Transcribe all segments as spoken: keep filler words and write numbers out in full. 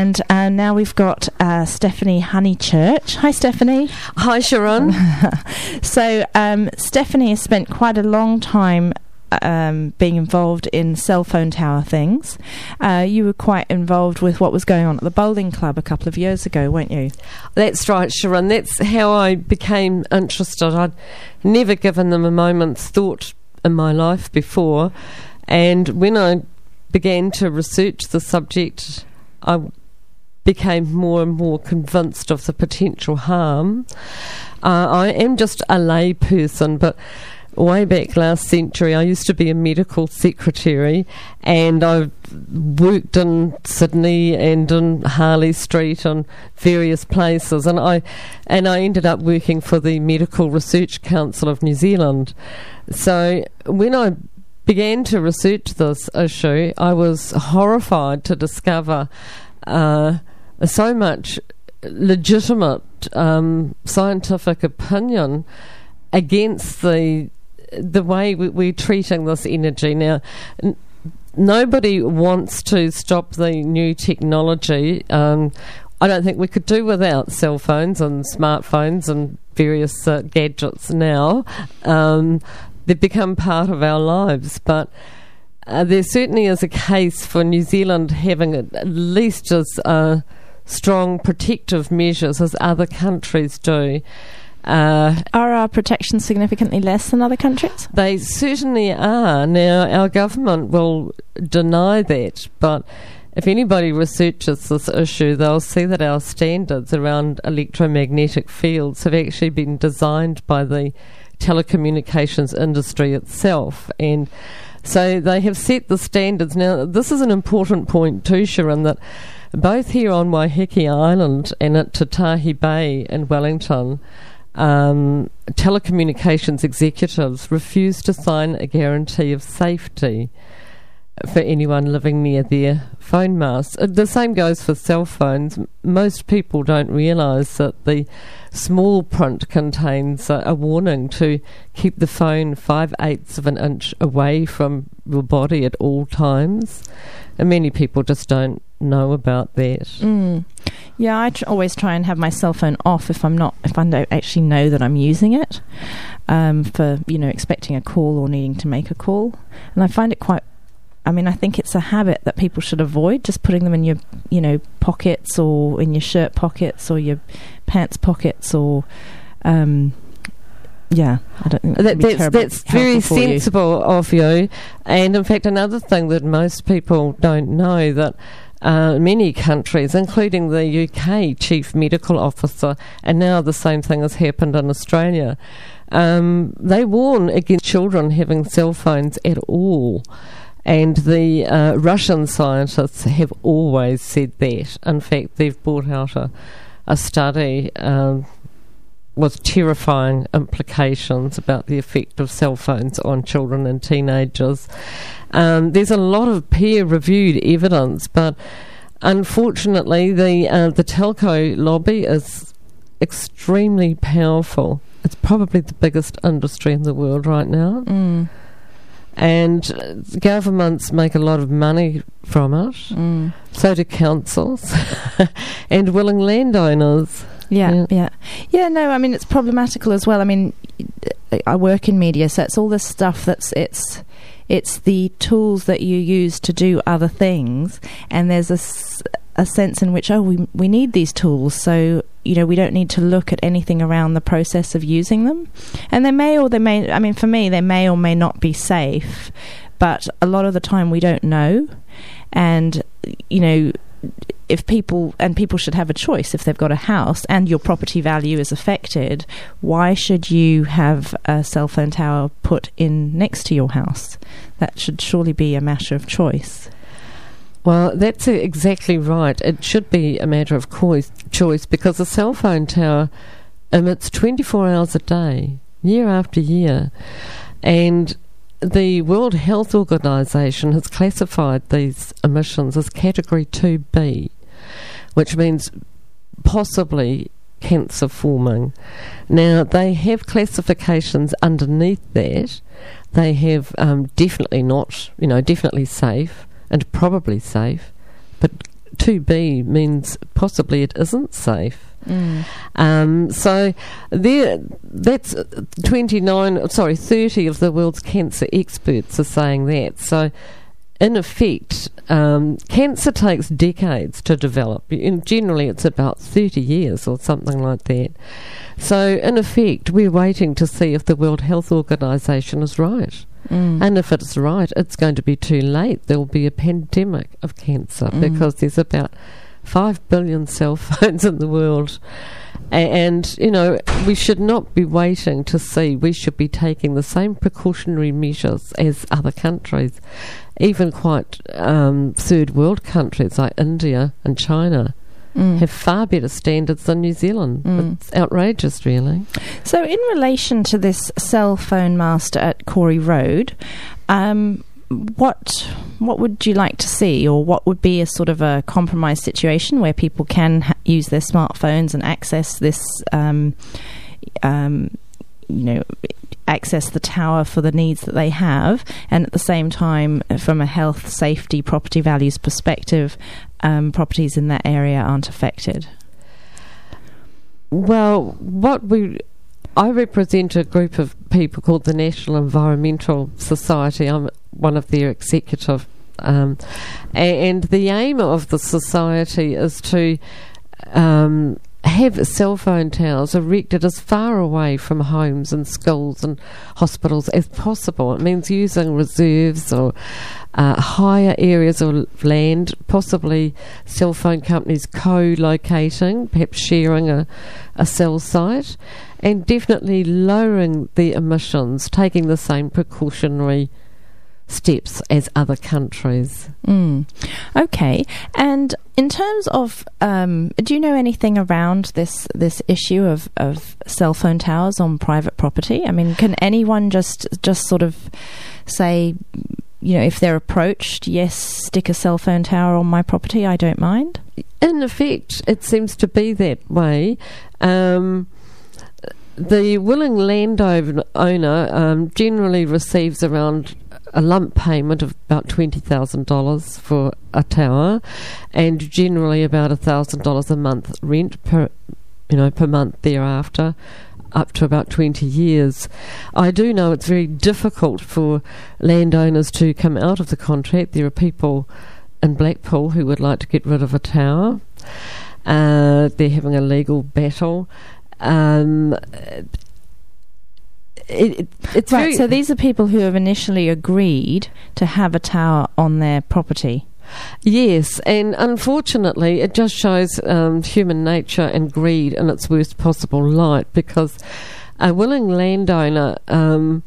And uh, now we've got uh, Stephanie Honeychurch. Hi, Stephanie. Hi, Sharon. So um, Stephanie has spent quite a long time um, being involved in cell phone tower things. Uh, you were quite involved with what was going on at the bowling club a couple of years ago, weren't you? That's right, Sharon. That's how I became interested. I'd never given them a moment's thought in my life before. And when I began to research the subject, I became more and more convinced of the potential harm. Uh, I am just a lay person, but way back last century I used to be a medical secretary, and I've worked in Sydney and in Harley Street and various places, and I and I ended up working for the Medical Research Council of New Zealand. So when I began to research this issue, I was horrified to discover uh, so much legitimate um, scientific opinion against the the way we, we're treating this energy. Now, n- nobody wants to stop the new technology. Um, I don't think we could do without cell phones and smartphones and various uh, gadgets now. Um, they've become part of our lives, but uh, there certainly is a case for New Zealand having at least as uh, strong protective measures as other countries do. Uh, are our protections significantly less than other countries? They certainly are. Now, our government will deny that, but if anybody researches this issue, they'll see that our standards around electromagnetic fields have actually been designed by the telecommunications industry itself, and so they have set the standards. Now, this is an important point too, Sharon, that both here on Waiheke Island and at Tatahi Bay in Wellington, um, telecommunications executives refuse to sign a guarantee of safety for anyone living near their phone masts. Uh, the same goes for cell phones. M- most people don't realise that the small print contains uh, a warning to keep the phone five-eighths of an inch away from your body at all times. And many people just don't know about that. Mm. Yeah, I tr- always try and have my cell phone off if I'm not, if I don't actually know that I'm using it, um, for, you know, expecting a call or needing to make a call. And I find it quite, I mean, I think it's a habit that people should avoid, just putting them in your, you know, pockets or in your shirt pockets or your pants pockets or, um, yeah, I don't think that, that's that's very sensible of you. And in fact, another thing that most people don't know, that uh, many countries, including the U K Chief Medical Officer, and now the same thing has happened in Australia, um, they warn against children having cell phones at all. And the uh, Russian scientists have always said that. In fact, they've brought out a, a study um, with terrifying implications about the effect of cell phones on children and teenagers. Um, there's a lot of peer-reviewed evidence, but unfortunately the uh, the telco lobby is extremely powerful. It's probably the biggest industry in the world right now. Mm. And uh, governments make a lot of money from it. Mm. So do councils and willing landowners. Yeah, yeah, yeah. Yeah, no, I mean, it's problematical as well. I mean, I work in media, so it's all this stuff that's, it's, it's the tools that you use to do other things, and there's a, a sense in which, oh, we we need these tools, so, you know, we don't need to look at anything around the process of using them. And they may or they may, I mean, for me, they may or may not be safe, but a lot of the time we don't know. And, you know, if people, and people should have a choice if they've got a house and your property value is affected, why should you have a cell phone tower put in next to your house? That should surely be a matter of choice. Well, that's exactly right. It should be a matter of course, choice, because a cell phone tower emits twenty-four hours a day, year after year. And the World Health Organization has classified these emissions as Category two B, which means possibly cancer-forming. Now, they have classifications underneath that. They have um, definitely not, you know, definitely safe and probably safe, but to be means possibly it isn't safe. Mm. Um, so there, that's twenty-nine, sorry, thirty of the world's cancer experts are saying that. So in effect, um, cancer takes decades to develop. And generally it's about thirty years or something like that. So in effect, we're waiting to see if the World Health Organization is right. Mm. And if it's right, it's going to be too late. There will be a pandemic of cancer Mm. because there's about five billion cell phones in the world. And, you know, we should not be waiting to see. We should be taking the same precautionary measures as other countries, even quite um, third world countries like India and China. Mm. Have far better standards than New Zealand. Mm. It's outrageous, really. So in relation to this cell phone master at Corey Road, um, what what would you like to see, or what would be a sort of a compromise situation where people can ha- use their smartphones and access this, um, um, you know, access the tower for the needs that they have, and at the same time, from a health, safety, property values perspective, um, properties in that area aren't affected? Well, what we... I represent a group of people called the National Environmental Society. I'm one of their executive. Um, and the aim of the society is to um, have cell phone towers erected as far away from homes and schools and hospitals as possible. It means using reserves or uh, higher areas of land, possibly cell phone companies co-locating, perhaps sharing a, a cell site, and definitely lowering the emissions, taking the same precautionary steps as other countries. Mm. Okay. And in terms of, um, do you know anything around this this issue of, of cell phone towers on private property? I mean, can anyone just just sort of say, you know, if they're approached, yes, stick a cell phone tower on my property, I don't mind? In effect, it seems to be that way. Um, the willing landowner um, generally receives around a lump payment of about twenty thousand dollars for a tower, and generally about one thousand dollars a month rent per, you know, per month thereafter, up to about twenty years. I do know it's very difficult for landowners to come out of the contract. There are people in Blackpool who would like to get rid of a tower. Uh, they're having a legal battle. Um, it, it, it's right, very so these are people who have initially agreed to have a tower on their property. Yes, and unfortunately it just shows um, human nature and greed in its worst possible light, because a willing landowner um,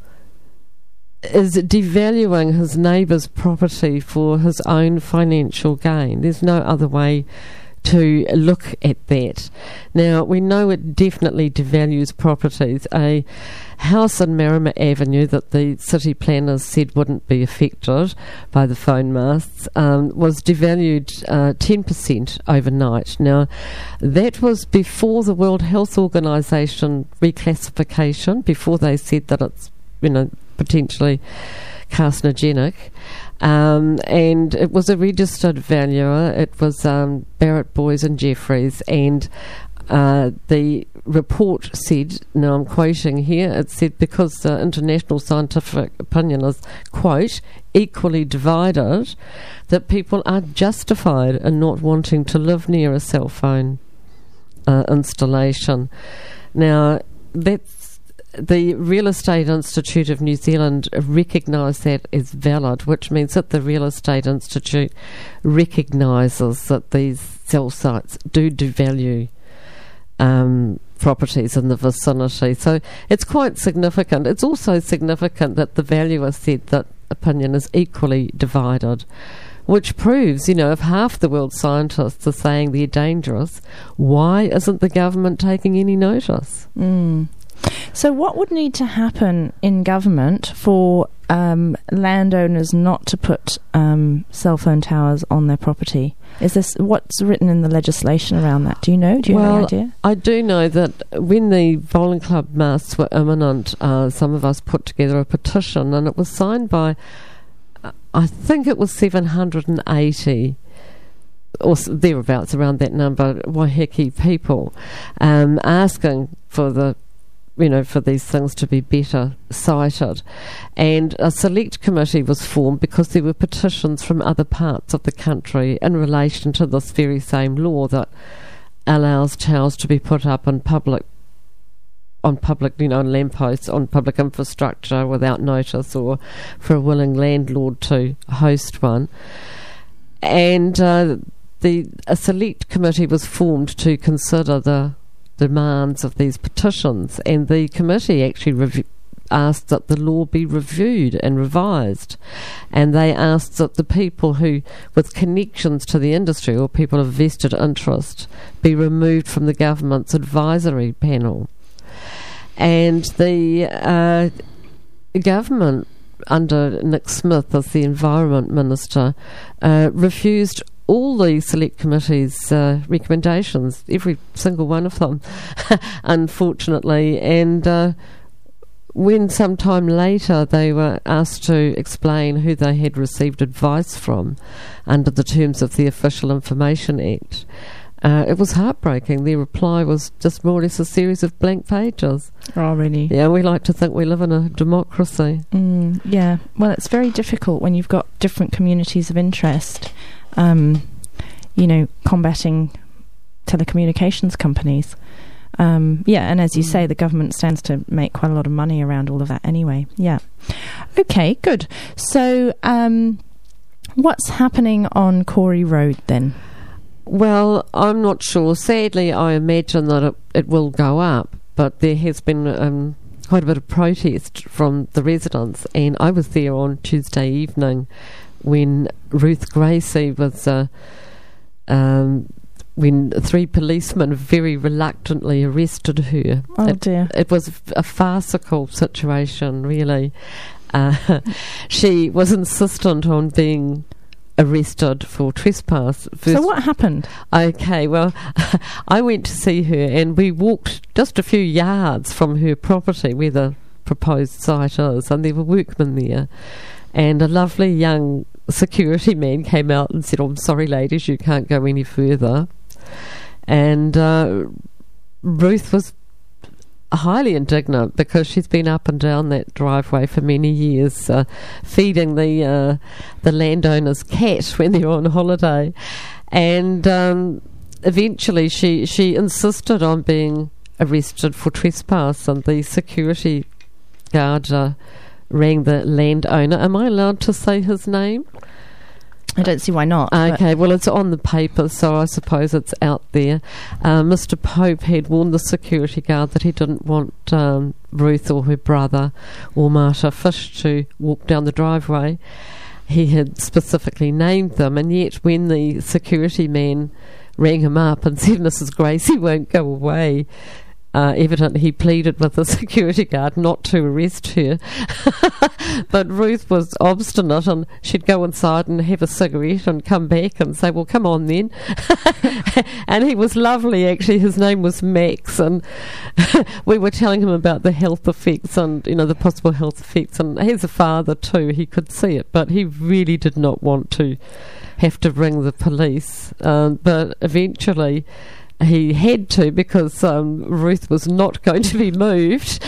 is devaluing his neighbour's property for his own financial gain. There's no other way to look at that. Now, we know it definitely devalues properties. A house in Marama Avenue that the city planners said wouldn't be affected by the phone masts um, was devalued uh, ten percent overnight. Now, that was before the World Health Organization reclassification, before they said that it's, you know, potentially carcinogenic. Um, and it was a registered valuer. It was um, Barrett, Boys and Jeffries, and uh, the report said, now I'm quoting here, it said because the international scientific opinion is, quote, equally divided, that people are justified in not wanting to live near a cell phone uh, installation. Now, that's the Real Estate Institute of New Zealand recognised that as valid, which means that the Real Estate Institute recognises that these cell sites do devalue um, properties in the vicinity. So it's quite significant. It's also significant that the valuer said that opinion is equally divided, which proves, you know, if half the world's scientists are saying they're dangerous, why isn't the government taking any notice? Mm. So what would need to happen in government for um, landowners not to put um, cell phone towers on their property? Is this what's written in the legislation around that? Do you know? Do you well, have any idea? I do know that when the bowling club masts were imminent, uh, some of us put together a petition, and it was signed by, uh, I think it was seven hundred eighty or thereabouts around that number, Waiheke people, um, asking for the you know, for these things to be better cited. And a select committee was formed because there were petitions from other parts of the country in relation to this very same law that allows towels to be put up in public, on public, you know, on lampposts, on public infrastructure without notice, or for a willing landlord to host one. And uh, the a select committee was formed to consider the demands of these petitions, and the committee actually rev- asked that the law be reviewed and revised, and they asked that the people who with connections to the industry or people of vested interest be removed from the government's advisory panel. And the uh, government under Nick Smith as the Environment Minister uh, refused all the select committee's uh, recommendations, every single one of them, unfortunately. And uh, when sometime later they were asked to explain who they had received advice from under the terms of the Official Information Act, uh, it was heartbreaking. Their reply was just more or less a series of blank pages. Oh, really? Yeah, we like to think we live in a democracy. Mm, yeah. Well, it's very difficult when you've got different communities of interest, um, you know, combating telecommunications companies. Um, yeah, and as you say, the government stands to make quite a lot of money around all of that anyway. Yeah. Okay, good. So, um, what's happening on Corey Road then? Well, I'm not sure. Sadly, I imagine that it, it will go up, but there has been um, quite a bit of protest from the residents, and I was there on Tuesday evening when Ruth Gracie was, uh, um, when three policemen very reluctantly arrested her. Oh it, dear. It was a farcical situation, really. Uh, she was insistent on being arrested for trespass. First, so what happened? Okay, well, I went to see her, and we walked just a few yards from her property where the proposed site is, and there were workmen there, and a lovely young security man came out and said, "Oh, I'm sorry ladies, you can't go any further." And uh, Ruth was highly indignant because she's been up and down that driveway for many years, uh, feeding the uh, the landowner's cat when they're on holiday, and um, eventually she she insisted on being arrested for trespass, and the security guard uh, rang the landowner. Am I allowed to say his name? I don't see why not. Okay, well, it's on the paper, so I suppose it's out there. Uh, Mister Pope had warned the security guard that he didn't want um, Ruth or her brother or Marta Fish to walk down the driveway. He had specifically named them, and yet when the security man rang him up and said, "Missus Gracie won't go away," Uh, evidently he pleaded with the security guard not to arrest her. But Ruth was obstinate, and she'd go inside and have a cigarette and come back and say, "Well, come on then." And he was lovely, actually. His name was Max, and we were telling him about the health effects and, you know, the possible health effects. And he's a father too, he could see it, but he really did not want to have to ring the police. Um, but eventually he had to, because um, Ruth was not going to be moved.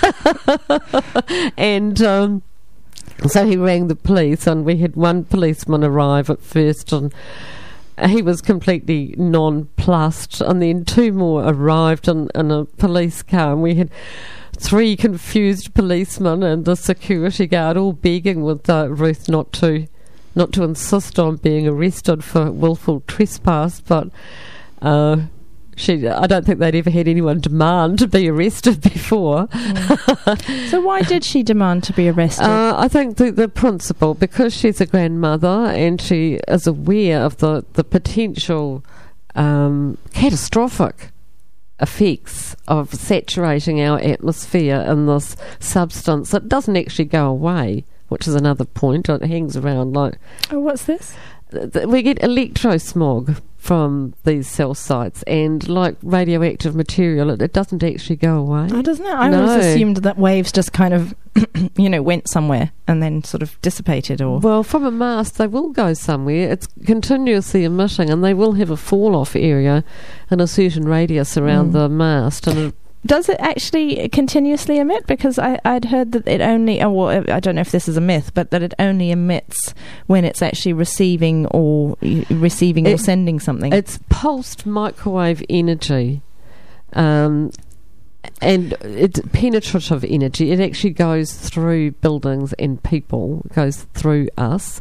And um, so he rang the police, and we had one policeman arrive at first, and he was completely nonplussed, and then two more arrived in, in a police car, and we had three confused policemen and the security guard all begging with uh, Ruth not to not to insist on being arrested for willful trespass, but uh, She, I don't think they'd ever had anyone demand to be arrested before. Mm. So why did she demand to be arrested? Uh, I think the, the principle, because she's a grandmother and she is aware of the, the potential um, catastrophic effects of saturating our atmosphere in this substance that doesn't actually go away, which is another point. It hangs around like... Oh, what's this? We get electrosmog. from these cell sites, and like radioactive material, it, it doesn't actually go away. Oh, doesn't it? I No. always assumed that waves just kind of, you know, went somewhere and then sort of dissipated, or... Well, from a mast, they will go somewhere. It's continuously emitting, and they will have a fall-off area in a certain radius around Mm. the mast. And it, Does it actually continuously emit? Because I, I'd heard that it only, oh, well, I don't know if this is a myth, but that it only emits when it's actually receiving or receiving or It- sending something. it's pulsed microwave energy. Um, and it's penetrative energy. It actually goes through buildings and people. It goes through us.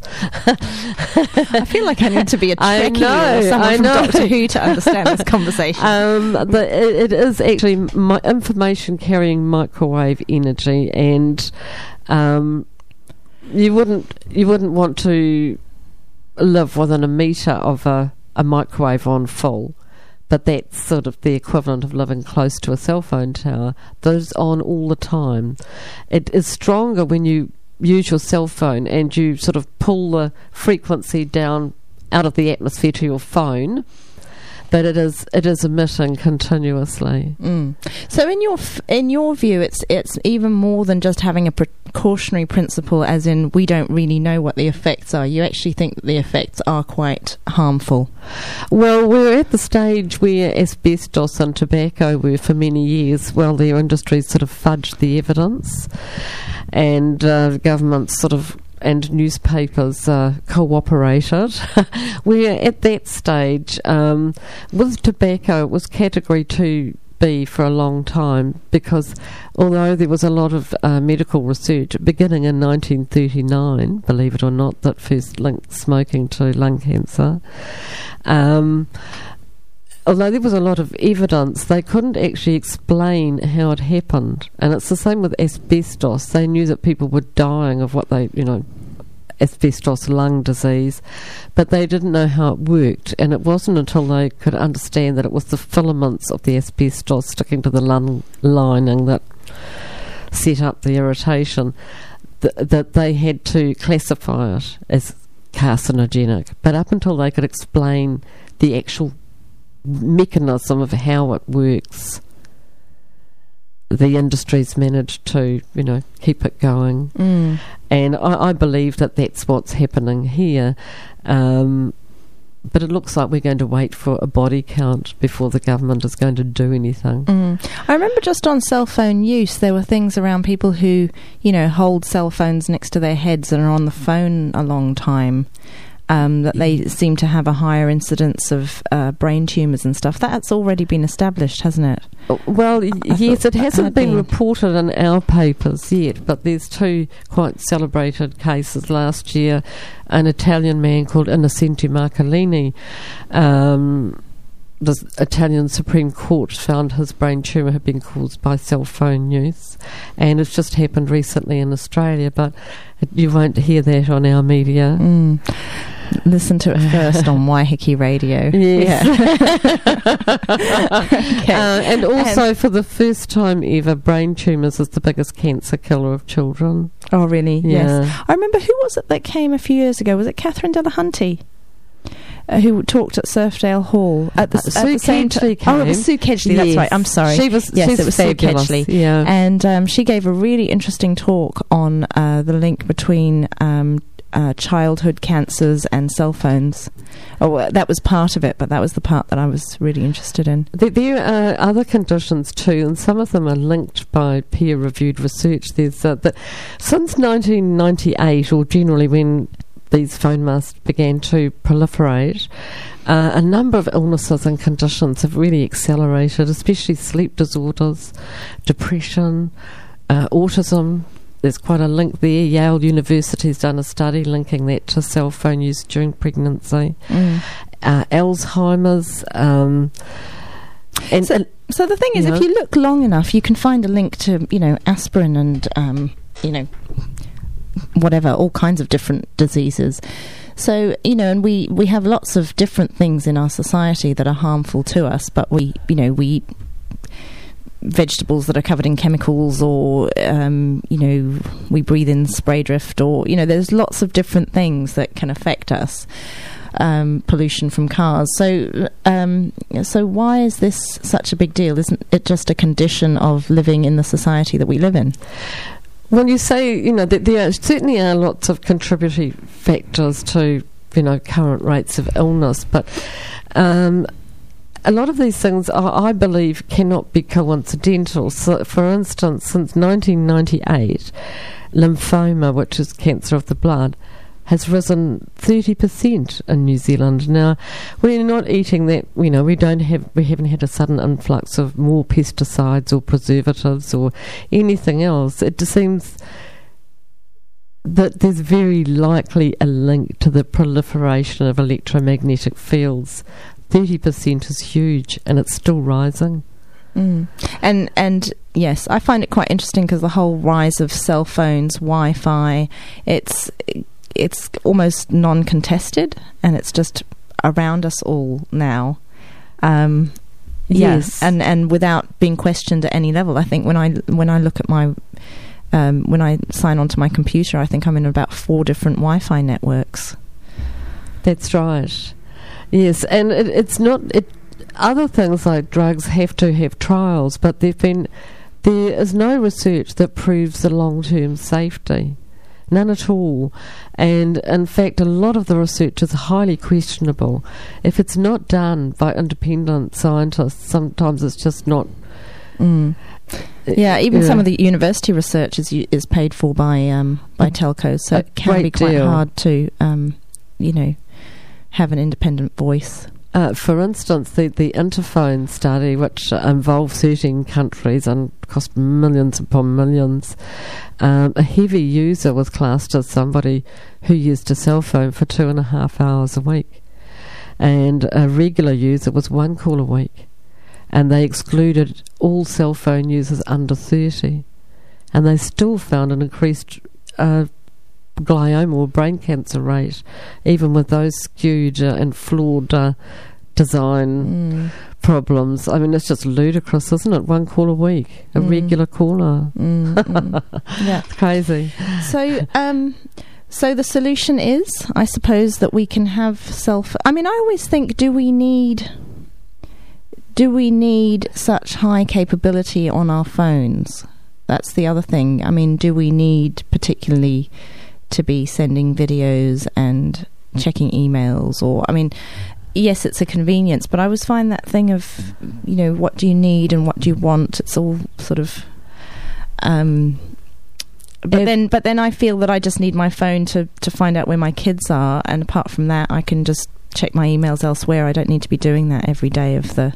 I feel like I need to be a I Trekkie know, or someone I from know. Doctor Who to understand this conversation. Um, but it, it is actually my information carrying microwave energy, and um, you wouldn't you wouldn't want to live within a metre of a, a microwave on full. But that's sort of the equivalent of living close to a cell phone tower. Those on all the time. It is stronger when you use your cell phone and you sort of pull the frequency down out of the atmosphere to your phone. But it is it is emitting continuously. Mm. So, in your f- in your view, it's it's even more than just having a precautionary principle, as in we don't really know what the effects are. You actually think that the effects are quite harmful. Well, we're at the stage where asbestos and tobacco were for many years, while their industries sort of fudged the evidence, and uh, governments sort of and newspapers uh, cooperated. We're at that stage. Um, with tobacco, it was Category two B for a long time, because although there was a lot of uh, medical research beginning in nineteen thirty-nine, believe it or not, that first linked smoking to lung cancer, um, although there was a lot of evidence, they couldn't actually explain how it happened. And it's the same with asbestos. They knew that people were dying of what they, you know, asbestos lung disease, but they didn't know how it worked. And it wasn't until they could understand that it was the filaments of the asbestos sticking to the lung lining that set up the irritation, th- that they had to classify it as carcinogenic. But up until they could explain the actual mechanism of how it works, the industries managed to, you know, keep it going. Mm. And I, I believe that that's what's happening here. Um, but it looks like we're going to wait for a body count before the government is going to do anything. Mm. I remember just on cell phone use, there were things around people who, you know, hold cell phones next to their heads and are on the phone a long time. Um, that they seem to have a higher incidence of uh, brain tumours and stuff. That's already been established, hasn't it? Well, y- I yes, thought it hasn't had been, been. reported in our papers yet, but there's two quite celebrated cases last year. An Italian man called Innocenti Marcolini, um, the Italian Supreme Court found his brain tumour had been caused by cell phone use, and it's just happened recently in Australia, but it, you won't hear that on our media. Mm. Listen to it first on Waiheke Radio. Yes. Yeah. Okay. Uh, and also, and for the first time ever, brain tumours is the biggest cancer killer of children. Oh, really? Yeah. Yes. I remember, who was it that came a few years ago? Was it Catherine Delahunty? Uh, who talked at Surfdale Hall at the, Uh, at Sue the same Kedgley time? Oh, it was came. Sue Kedgley. That's Yes. right. I'm sorry. She was. Yes, she's it was fabulous. Sue Kedgley. Yeah. And um, she gave a really interesting talk on uh, the link between um, uh, childhood cancers and cell phones. Oh, uh, that was part of it, but that was the part that I was really interested in. There, there are other conditions too, and some of them are linked by peer-reviewed research. There's uh, that since nineteen ninety-eight, or generally when these phone masts began to proliferate, uh, a number of illnesses and conditions have really accelerated, especially sleep disorders, depression, uh, autism. There's quite a link there. Yale University's done a study linking that to cell phone use during pregnancy. Mm. Uh, Alzheimer's. Um, and So, so the thing is, you if know. you look long enough, you can find a link to, you know, aspirin and, um, you know, whatever, all kinds of different diseases. So, you know, and we, we have lots of different things in our society that are harmful to us, but we, you know, we eat vegetables that are covered in chemicals, or, um, you know, we breathe in spray drift, or, you know, there's lots of different things that can affect us. um, pollution from cars. So, um, so why is this such a big deal? Isn't it just a condition of living in the society that we live in? Well, you say, you know, that there are, certainly are lots of contributory factors to, you know, current rates of illness, but um, a lot of these things, are, I believe, cannot be coincidental. So, for instance, since nineteen ninety-eight, lymphoma, which is cancer of the blood, has risen thirty percent in New Zealand. Now, we're not eating that, you know, we don't have, we haven't had a sudden influx of more pesticides or preservatives or anything else. It just seems that there's very likely a link to the proliferation of electromagnetic fields. thirty percent is huge, and it's still rising. Mm. And and yes, I find it quite interesting because the whole rise of cell phones, Wi-Fi, it's it's almost non-contested, and it's just around us all now. Um, yes, yeah, and and without being questioned at any level. I think when I when I look at my um, when I sign onto my computer, I think I'm in about four different Wi-Fi networks. That's right. Yes, and it, it's not. It, other things like drugs have to have trials, but there've been there is no research that proves the long-term safety. None at all. And in fact, a lot of the research is highly questionable. If it's not done by independent scientists, sometimes it's just not. Mm. Yeah, even yeah. some of the university research is is paid for by um, by telcos, so a it can be quite deal. hard to, um, you know, have an independent voice. Uh, for instance, the, the Interphone study, which uh, involved thirteen countries and cost millions upon millions, um, a heavy user was classed as somebody who used a cell phone for two and a half hours a week, and a regular user was one call a week, and they excluded all cell phone users under thirty, and they still found an increased uh, glioma or brain cancer rate, even with those skewed uh, and flawed uh, design mm. problems. I mean, it's just ludicrous, isn't it? One call a week, a mm. regular caller. Mm, mm. Yeah, it's crazy. So, um, so the solution is, I suppose, that we can have self. I mean, I always think, do we need? Do we need such high capability on our phones? That's the other thing. I mean, do we need particularly to be sending videos and checking emails? Or, I mean, yes, it's a convenience, but I always find that thing of, you know, what do you need and what do you want? It's all sort of um but it, then but then I feel that I just need my phone to to find out where my kids are, and apart from that I can just check my emails elsewhere. I don't need to be doing that every day of the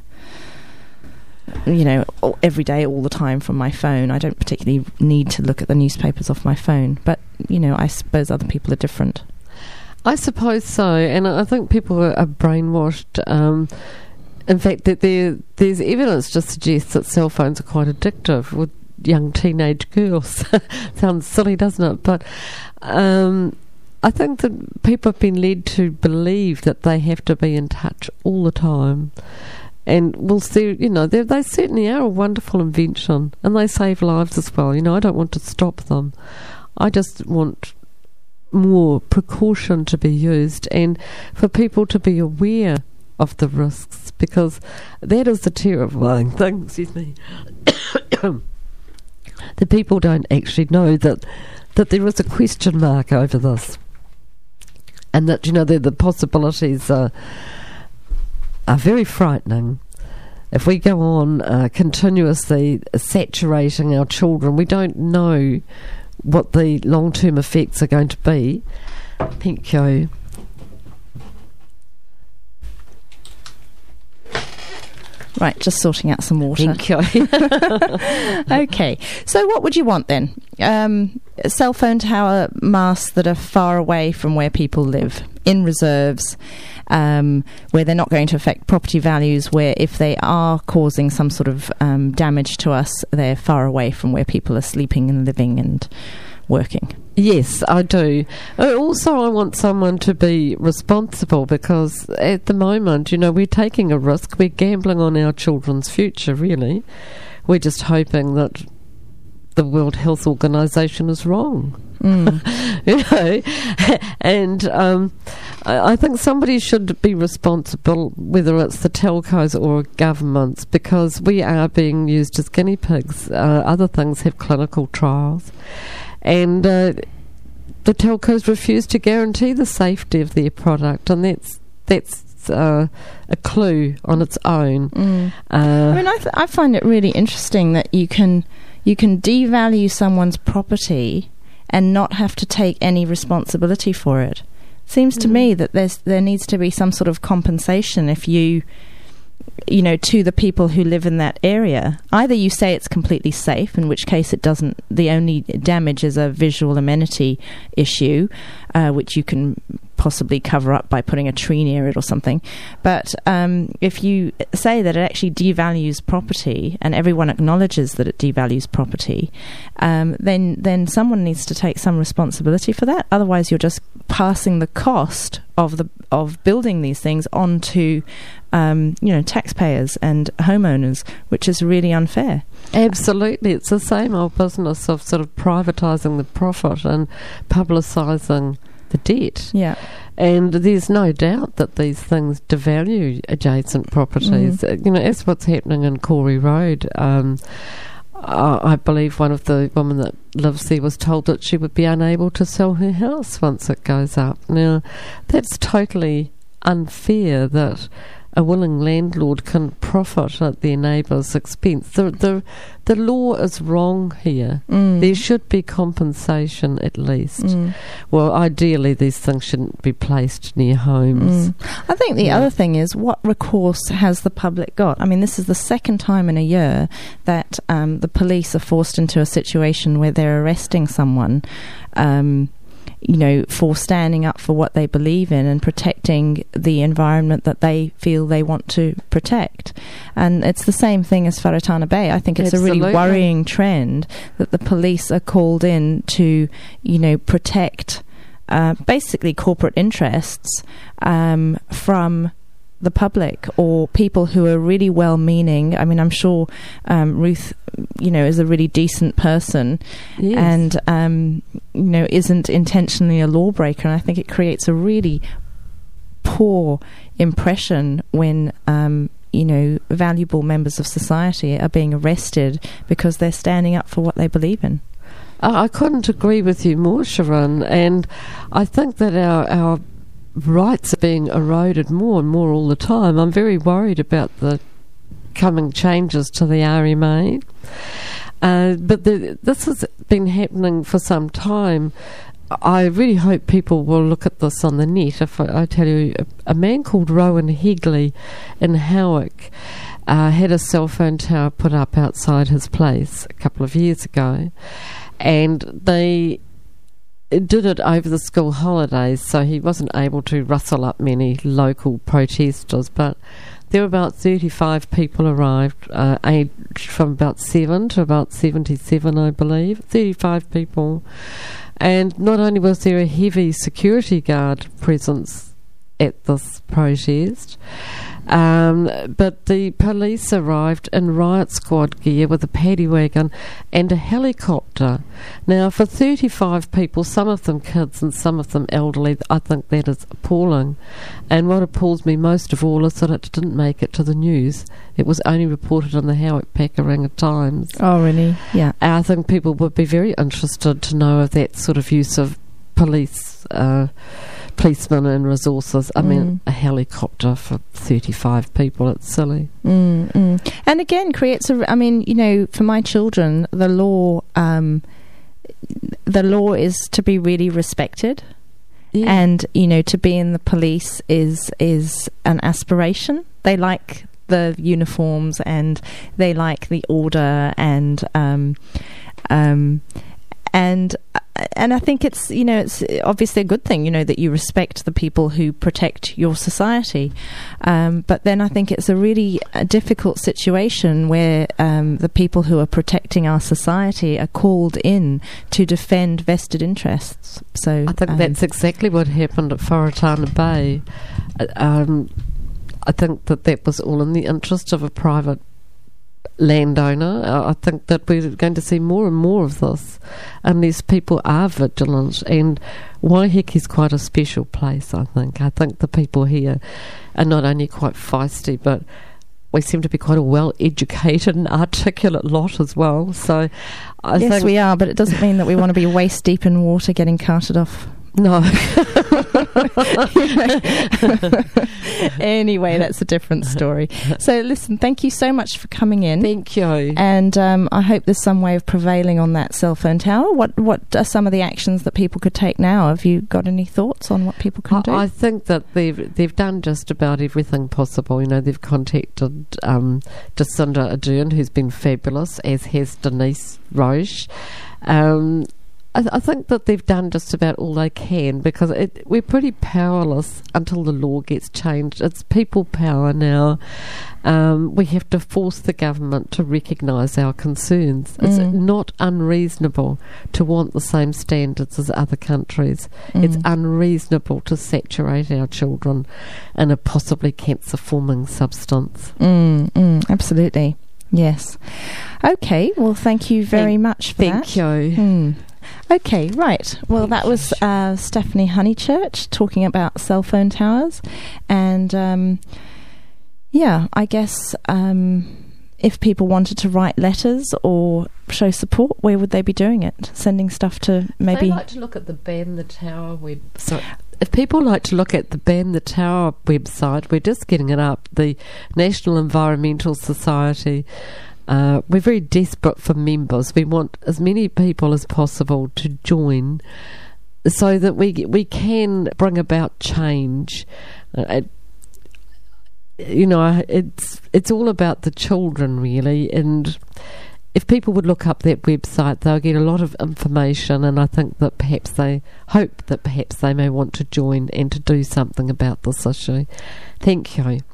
you know, every day, all the time from my phone. I don't particularly need to look at the newspapers off my phone, but, you know, I suppose other people are different. I suppose so, and I think people are, are brainwashed. Um, in fact, that there, there's evidence to suggest that cell phones are quite addictive with young teenage girls. Sounds silly, doesn't it? But um, I think that people have been led to believe that they have to be in touch all the time. And we'll see, you know, they certainly are a wonderful invention, and they save lives as well. You know, I don't want to stop them. I just want more precaution to be used, and for people to be aware of the risks, because that is the terrifying thing, excuse me. The people don't actually know that, that there is a question mark over this, and that, you know, the, the possibilities are... are very frightening. If we go on uh, continuously saturating our children, we don't know what the long-term effects are going to be. Thank you. Right, just sorting out some water. Thank you. Okay, so what would you want then? Um, cell phone tower masts that are far away from where people live, in reserves, um, where they're not going to affect property values, where if they are causing some sort of um, damage to us, they're far away from where people are sleeping and living and working. Yes, I do. Uh, also, I want someone to be responsible, because at the moment, you know, we're taking a risk. We're gambling on our children's future, really. We're just hoping that the World Health Organization is wrong. mm. you know. And um, I, I think somebody should be responsible, whether it's the telcos or governments, because we are being used as guinea pigs. Uh, other things have clinical trials, and uh, the telcos refuse to guarantee the safety of their product, and that's that's uh, a clue on its own. Mm. Uh, I mean, I, th- I find it really interesting that you can you can devalue someone's property and not have to take any responsibility for it. Seems mm. to me that there's there needs to be some sort of compensation if you, you know, to the people who live in that area. Either you say it's completely safe, in which case it doesn't, the only damage is a visual amenity issue, uh, which you can possibly cover up by putting a tree near it or something. But um, if you say that it actually devalues property and everyone acknowledges that it devalues property, um, then then someone needs to take some responsibility for that. Otherwise, you're just passing the cost of the of building these things onto um, you know, taxpayers and homeowners, which is really unfair. Absolutely, it's the same old business of sort of privatising the profit and publicising the debt. Yeah. And there's no doubt that these things devalue adjacent properties. Mm. You know, that's what's happening in Corey Road. Um, I, I believe one of the women that lives there was told that she would be unable to sell her house once it goes up. Now, that's totally unfair that a willing landlord can profit at their neighbour's expense. The, the the law is wrong here. Mm. There should be compensation at least. Mm. Well, ideally these things shouldn't be placed near homes. Mm. I think the yeah. other thing is, what recourse has the public got? I mean, this is the second time in a year that um, the police are forced into a situation where they're arresting someone um you know, for standing up for what they believe in and protecting the environment that they feel they want to protect. And it's the same thing as Wharetana Bay. I think it's Absolutely. a really worrying trend that the police are called in to, you know, protect uh, basically corporate interests um, from the public or people who are really well-meaning. I mean, I'm sure um, Ruth, you know, is a really decent person, yes. and um, you know, isn't intentionally a lawbreaker. And I think it creates a really poor impression when um, you know, valuable members of society are being arrested because they're standing up for what they believe in. I couldn't agree with you more, Sharon. And I think that our our rights are being eroded more and more all the time. I'm very worried about the coming changes to the R M A. Uh, but the, this has been happening for some time. I really hope people will look at this on the net. If I, I tell you, a, a man called Rowan Hegley in Howick uh, had a cell phone tower put up outside his place a couple of years ago, and they did it over the school holidays, so he wasn't able to rustle up many local protesters, but there were about thirty-five people arrived, uh, aged from about seven to about seventy-seven, I believe. thirty-five people. And not only was there a heavy security guard presence at this protest, um, but the police arrived in riot squad gear with a paddy wagon and a helicopter. Now, for thirty-five people, some of them kids and some of them elderly, I think that is appalling. And what appalls me most of all is that it didn't make it to the news. It was only reported in the Howick Pakuranga Times. Oh, really? Yeah. I think people would be very interested to know of that sort of use of police uh, policemen and resources. I mm. mean, a helicopter for thirty-five people, it's silly. Mm, mm. And again, creates a, I mean, you know, for my children, the law, um, the law is to be really respected. Yeah. And, you know, to be in the police is is an aspiration. They like the uniforms and they like the order and um, um, and and I think it's, you know, it's obviously a good thing, you know, that you respect the people who protect your society. Um, but then I think it's a really a difficult situation where um, the people who are protecting our society are called in to defend vested interests. So I think um, that's exactly what happened at Wharetana Bay. Um, I think that that was all in the interest of a private landowner, uh, I think that we're going to see more and more of this unless people are vigilant. And Waiheke is quite a special place, I think. I think the people here are not only quite feisty, but we seem to be quite a well-educated and articulate lot as well. So, I yes, think we are, but it doesn't mean that we want to be waist deep in water getting carted off. No. Anyway, that's a different story. So listen, thank you so much for coming in. Thank you. And um, I hope there's some way of prevailing on that cell phone tower. What what are some of the actions that people could take now? Have you got any thoughts on what people can I, do? I think that they've they've done just about everything possible. You know, they've contacted um, Jacinda Ardern, who's been fabulous, as has Denise Roche. Um I, th- I think that they've done just about all they can, because it, we're pretty powerless until the law gets changed. It's people power now. Um, we have to force the government to recognise our concerns. It's Mm. not unreasonable to want the same standards as other countries. Mm. It's unreasonable to saturate our children in a possibly cancer-forming substance. Mm, mm, absolutely. Yes. Okay, well, thank you very Thank- much for Thank that. you. Hmm. Okay, right. Well, Thank that you. was uh, Stephanie Honeychurch talking about cell phone towers. And, um, yeah, I guess um, if people wanted to write letters or show support, where would they be doing it? Sending stuff to maybe... They like to look at the Ban the Tower web. So, if people like to look at the Ban the Tower website, we're just getting it up. The National Environmental Society. Uh, we're very desperate for members. We want as many people as possible to join, so that we we can bring about change. Uh, it, you know, it's it's all about the children, really, and if people would look up that website, they'll get a lot of information, and I think that perhaps they hope that perhaps they may want to join and to do something about this issue. Thank you.